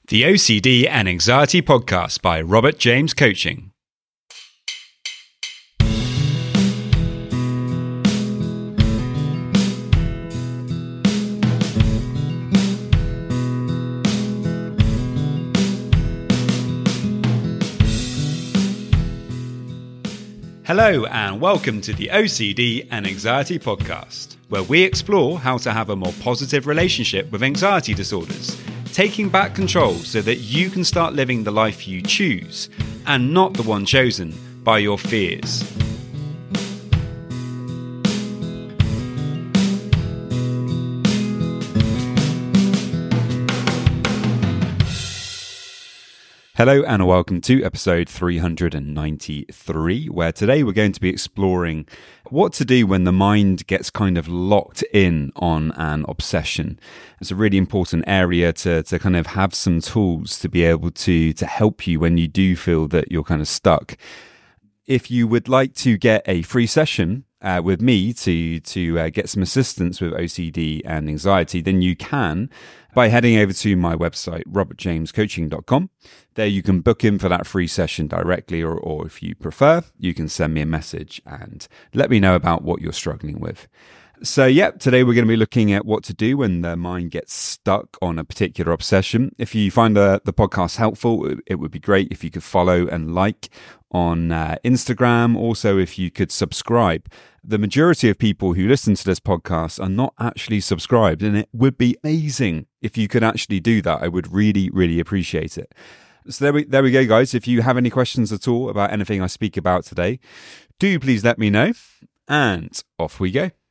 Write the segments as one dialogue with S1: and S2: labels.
S1: The OCD and Anxiety Podcast by Robert James Coaching. Hello and welcome to the OCD and Anxiety Podcast, where we explore how to have a more positive relationship with anxiety disorders, taking back control so that you can start living the life you choose and not the one chosen by your fears. Hello and welcome to episode 393, where today we're going to be exploring what to do when the mind gets kind of locked in on an obsession. It's a really important area to kind of have some tools to be able to help you when you do feel that you're kind of stuck. If you would like to get a free session with me to get some assistance with OCD and anxiety, then you can by heading over to my website, robertjamescoaching.com. There you can book in for that free session directly, or if you prefer, you can send me a message and let me know about what you're struggling with. So today we're going to be looking at what to do when the mind gets stuck on a particular obsession. If you find the podcast helpful, it would be great if you could follow and like on Instagram. Also, if you could subscribe. The majority of people who listen to this podcast are not actually subscribed, and it would be amazing if you could actually do that. I would really, really appreciate it. So there we go, guys. If you have any questions at all about anything I speak about today, do please let me know. And off we go.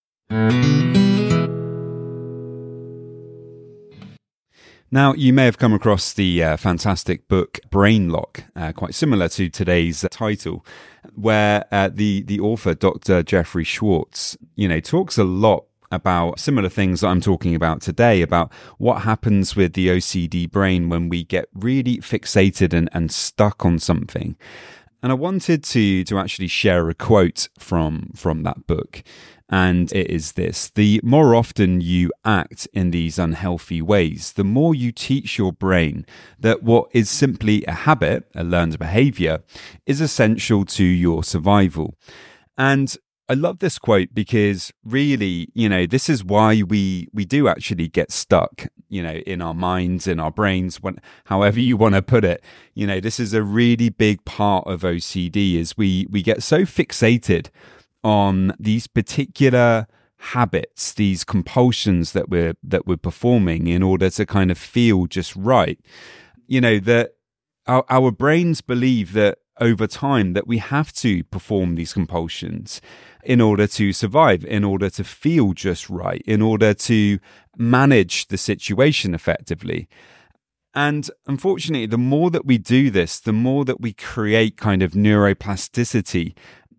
S1: Now, you may have come across the fantastic book Brain Lock, quite similar to today's title, where the author, Dr. Jeffrey Schwartz, talks a lot about similar things that I'm talking about today, about what happens with the OCD brain when we get really fixated and stuck on something. And I wanted to actually share a quote from that book. And it is this: the more often you act in these unhealthy ways, the more you teach your brain that what is simply a habit, a learned behavior, is essential to your survival. And I love this quote because really, this is why we do actually get stuck, in our minds, in our brains, however you want to put it. This is a really big part of OCD, is we get so fixated on these particular habits, these compulsions that we're performing in order to kind of feel just right. That our brains believe that over time that we have to perform these compulsions in order to survive, in order to feel just right, in order to manage the situation effectively. And unfortunately, the more that we do this, the more that we create kind of neuroplasticity,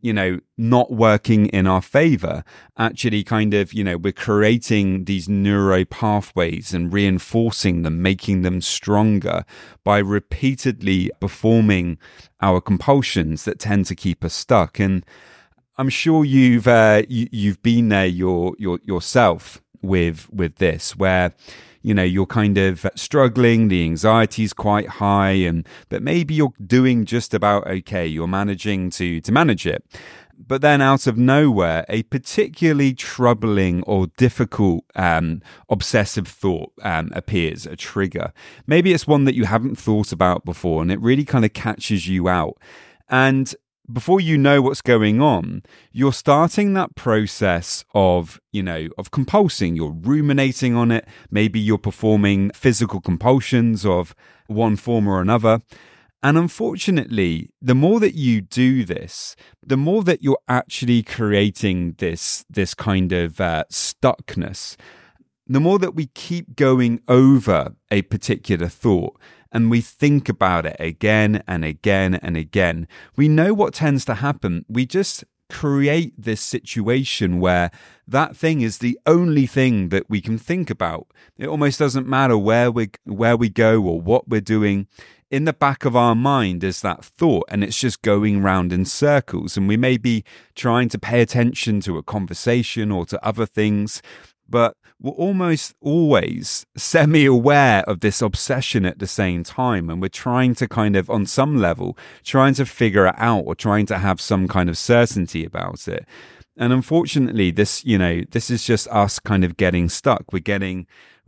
S1: not working in our favor. Actually kind of, we're creating these neuro pathways and reinforcing them, making them stronger by repeatedly performing our compulsions that tend to keep us stuck. And I'm sure you've been there yourself with this, where you're kind of struggling, the anxiety's quite high, but maybe you're doing just about okay. You're managing to manage it. But then out of nowhere, a particularly troubling or difficult obsessive thought appears, a trigger. Maybe it's one that you haven't thought about before, and it really kind of catches you out. And before you know what's going on, you're starting that process of compulsing. You're ruminating on it. Maybe you're performing physical compulsions of one form or another. And unfortunately, the more that you do this, the more that you're actually creating this kind of stuckness, the more that we keep going over a particular thought, and we think about it again and again and again, we know what tends to happen. We just create this situation where that thing is the only thing that we can think about. It almost doesn't matter where we go or what we're doing. In the back of our mind is that thought, and it's just going round in circles. And we may be trying to pay attention to a conversation or to other things, but we're almost always semi-aware of this obsession at the same time. And we're trying to kind of, on some level, trying to figure it out or trying to have some kind of certainty about it. And unfortunately, this is just us kind of getting stuck. We're getting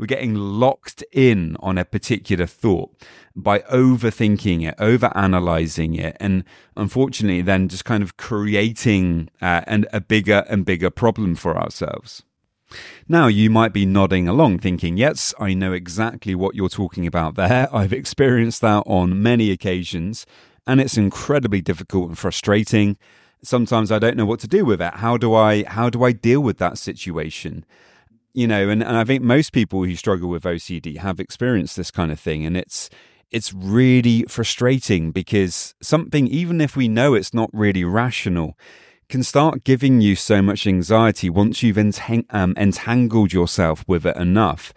S1: locked in on a particular thought by overthinking it, overanalyzing it, and unfortunately then just kind of creating a bigger and bigger problem for ourselves. Now, you might be nodding along thinking, yes, I know exactly what you're talking about there. I've experienced that on many occasions, and it's incredibly difficult and frustrating. Sometimes I don't know what to do with it. How do I deal with that situation? And I think most people who struggle with OCD have experienced this kind of thing. And it's really frustrating because something, even if we know it's not really rational, can start giving you so much anxiety once you've entangled yourself with it enough.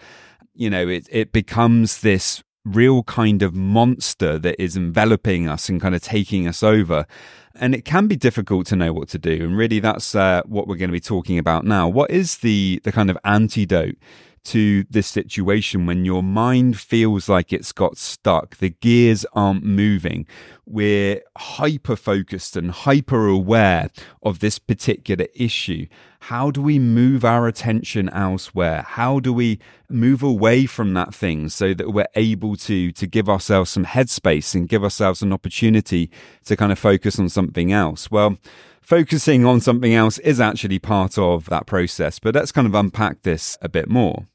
S1: It becomes this real kind of monster that is enveloping us and kind of taking us over. And it can be difficult to know what to do. And really, that's what we're going to be talking about now. What is the kind of antidote to this situation when your mind feels like it's got stuck? The gears aren't moving. We're hyper-focused and hyper-aware of this particular issue. How do we move our attention elsewhere? How do we move away from that thing so that we're able to give ourselves some headspace and give ourselves an opportunity to kind of focus on something else? Well, focusing on something else is actually part of that process, but let's kind of unpack this a bit more.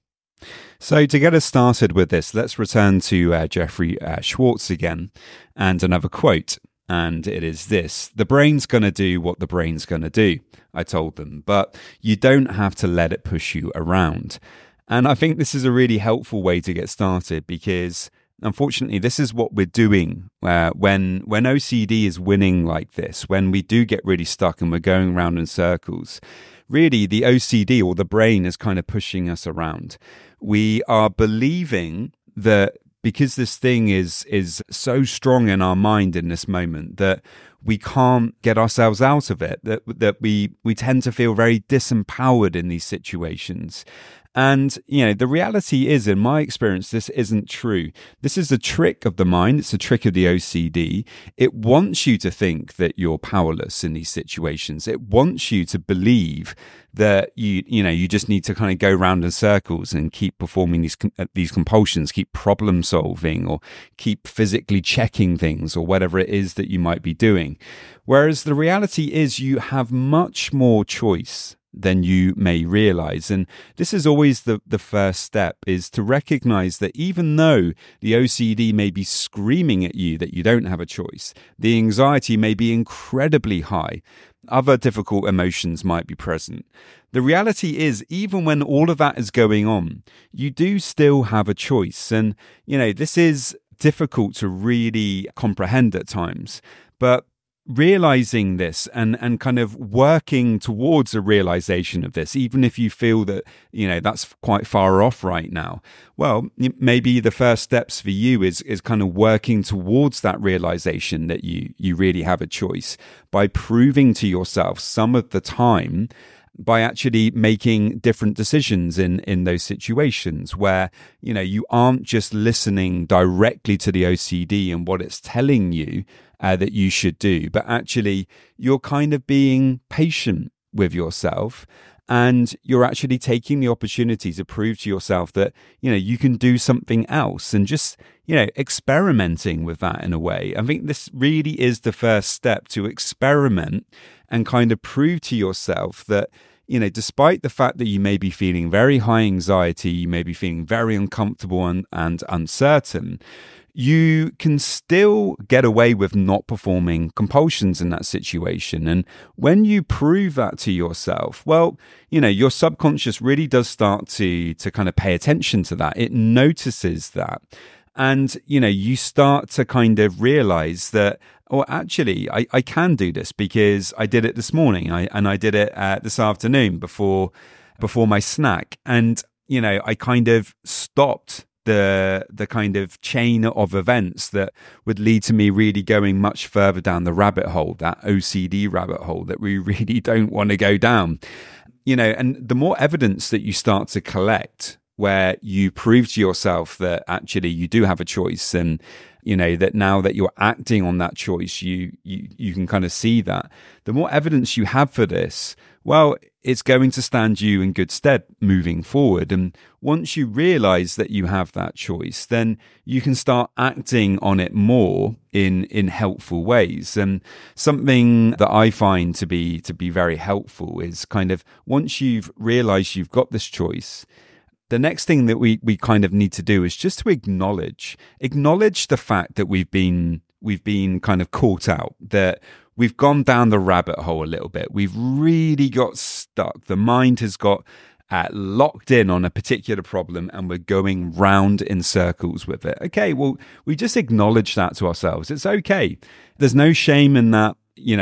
S1: So to get us started with this, let's return to Jeffrey Schwartz again and another quote. And it is this: "The brain's going to do what the brain's going to do," I told them, "but you don't have to let it push you around." And I think this is a really helpful way to get started because unfortunately, this is what we're doing when OCD is winning like this, when we do get really stuck and we're going around in circles. Really, the OCD or the brain is kind of pushing us around. We are believing that because this thing is so strong in our mind in this moment that we can't get ourselves out of it, that we tend to feel very disempowered in these situations. And, the reality is, in my experience, this isn't true. This is a trick of the mind. It's a trick of the OCD. It wants you to think that you're powerless in these situations. It wants you to believe that you just need to kind of go round in circles and keep performing these compulsions, keep problem solving, or keep physically checking things, or whatever it is that you might be doing. Whereas the reality is you have much more choice than you may realize. And this is always the first step, is to recognize that even though the OCD may be screaming at you that you don't have a choice, the anxiety may be incredibly high, other difficult emotions might be present. The reality is, even when all of that is going on, you do still have a choice. And, this is difficult to really comprehend at times, but realizing this and kind of working towards a realization of this, even if you feel that, that's quite far off right now, well, maybe the first steps for you is kind of working towards that realization that you really have a choice by proving to yourself some of the time, by actually making different decisions in those situations where, you aren't just listening directly to the OCD and what it's telling you that you should do, but actually you're kind of being patient with yourself, and you're actually taking the opportunity to prove to yourself that, you can do something else, and just, experimenting with that in a way. I think this really is the first step, to experiment and kind of prove to yourself that, despite the fact that you may be feeling very high anxiety, you may be feeling very uncomfortable and uncertain, you can still get away with not performing compulsions in that situation. And when you prove that to yourself, well, your subconscious really does start to kind of pay attention to that. It notices that. And, you start to kind of realize that, oh, actually, I can do this because I did it this morning. I did it this afternoon before my snack. And, I kind of stopped the kind of chain of events that would lead to me really going much further down the rabbit hole, that OCD rabbit hole that we really don't want to go down. And the more evidence that you start to collect where you prove to yourself that actually you do have a choice, and that now that you're acting on that choice, you can kind of see that. The more evidence you have for this, well, it's going to stand you in good stead moving forward. And once you realize that you have that choice, then you can start acting on it more in helpful ways. And something that I find to be very helpful is kind of once you've realized you've got this choice, the next thing that we kind of need to do is just to acknowledge the fact that we've been kind of caught out, that we've gone down the rabbit hole a little bit. We've really got stuck. The mind has got locked in on a particular problem and we're going round in circles with it. Okay, well, we just acknowledge that to ourselves. It's okay. There's no shame in that.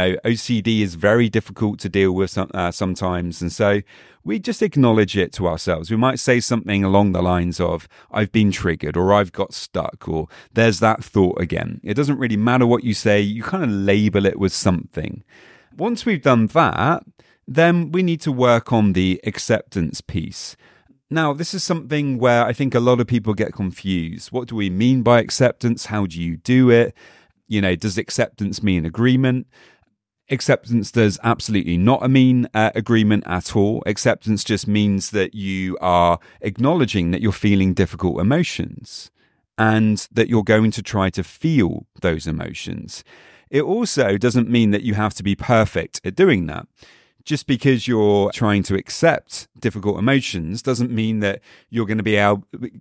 S1: OCD is very difficult to deal with sometimes. And so we just acknowledge it to ourselves. We might say something along the lines of, I've been triggered, or I've got stuck, or there's that thought again. It doesn't really matter what you say. You kind of label it with something. Once we've done that, then we need to work on the acceptance piece. Now, this is something where I think a lot of people get confused. What do we mean by acceptance? How do you do it? Does acceptance mean agreement? Acceptance does absolutely not mean agreement at all. Acceptance just means that you are acknowledging that you're feeling difficult emotions and that you're going to try to feel those emotions. It also doesn't mean that you have to be perfect at doing that. Just because you're trying to accept difficult emotions doesn't mean that you're going to be able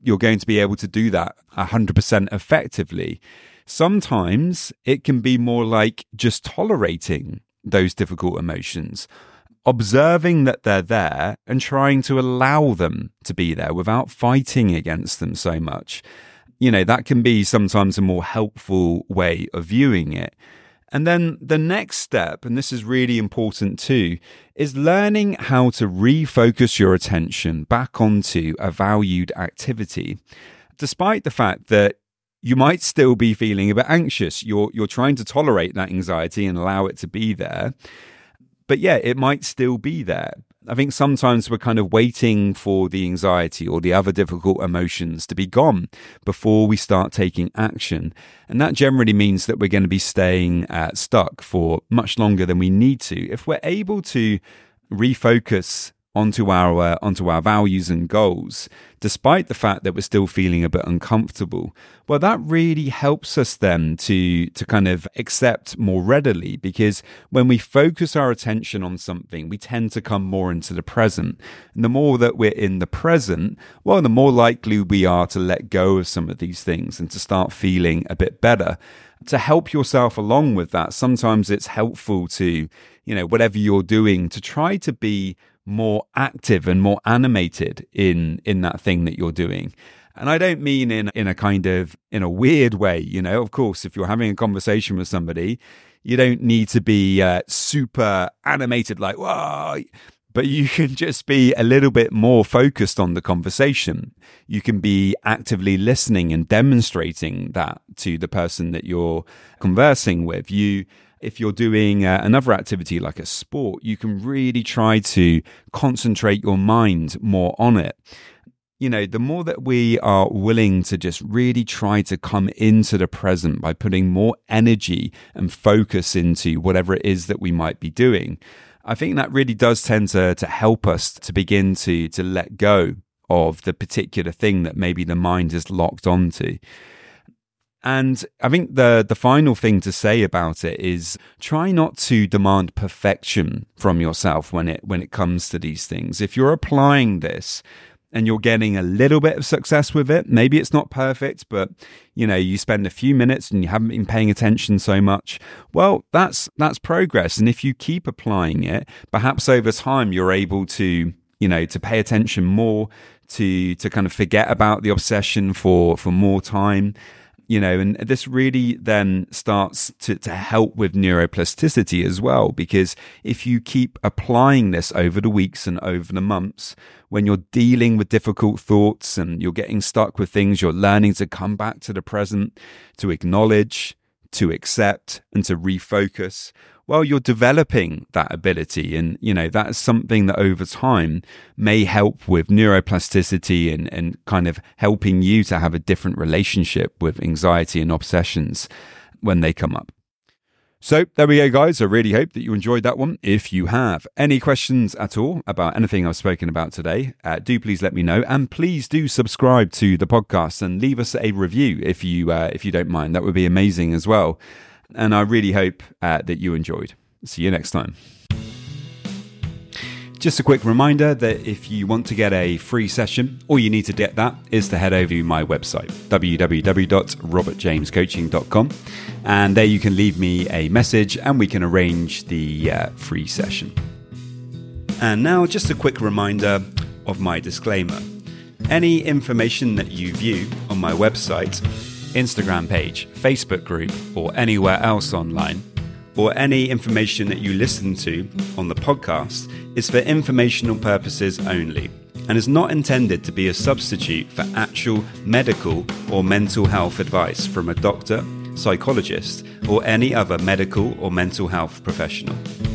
S1: to do that 100% effectively. Sometimes it can be more like just tolerating those difficult emotions, observing that they're there and trying to allow them to be there without fighting against them so much. That can be sometimes a more helpful way of viewing it. And then the next step, and this is really important too, is learning how to refocus your attention back onto a valued activity. Despite the fact that you might still be feeling a bit anxious, you're trying to tolerate that anxiety and allow it to be there. But yeah, it might still be there. I think sometimes we're kind of waiting for the anxiety or the other difficult emotions to be gone before we start taking action. And that generally means that we're going to be staying stuck for much longer than we need to. If we're able to refocus onto our values and goals, despite the fact that we're still feeling a bit uncomfortable, well, that really helps us then to kind of accept more readily, because when we focus our attention on something, we tend to come more into the present. And the more that we're in the present, well, the more likely we are to let go of some of these things and to start feeling a bit better. To help yourself along with that, sometimes it's helpful to, whatever you're doing, to try to be more active and more animated in that thing that you're doing. And I don't mean in a weird way. Of course, if you're having a conversation with somebody, you don't need to be super animated like, whoa, but you can just be a little bit more focused on the conversation. You can be actively listening and demonstrating that to the person that you're conversing with. If you're doing another activity like a sport, you can really try to concentrate your mind more on it. The more that we are willing to just really try to come into the present by putting more energy and focus into whatever it is that we might be doing, I think that really does tend to help us to begin to let go of the particular thing that maybe the mind is locked onto. And I think the final thing to say about it is try not to demand perfection from yourself when it comes to these things. If you're applying this and you're getting a little bit of success with it, maybe it's not perfect, but you spend a few minutes and you haven't been paying attention so much, well, that's progress. And if you keep applying it, perhaps over time you're able to pay attention more, to kind of forget about the obsession for more time. and this really then starts to help with neuroplasticity as well, because if you keep applying this over the weeks and over the months, when you're dealing with difficult thoughts and you're getting stuck with things, you're learning to come back to the present, to acknowledge, to accept, and to refocus. Well, you're developing that ability, and that is something that over time may help with neuroplasticity and kind of helping you to have a different relationship with anxiety and obsessions when they come up. So there we go, guys. I really hope that you enjoyed that one. If you have any questions at all about anything I've spoken about today, do please let me know, and please do subscribe to the podcast and leave us a review if you don't mind. That would be amazing as well. And I really hope that you enjoyed. See you next time. Just a quick reminder that if you want to get a free session, all you need to get that is to head over to my website, www.robertjamescoaching.com. And there you can leave me a message and we can arrange the free session. And now just a quick reminder of my disclaimer. Any information that you view on my website, Instagram page, Facebook group, or anywhere else online, or any information that you listen to on the podcast is for informational purposes only and is not intended to be a substitute for actual medical or mental health advice from a doctor, psychologist, or any other medical or mental health professional.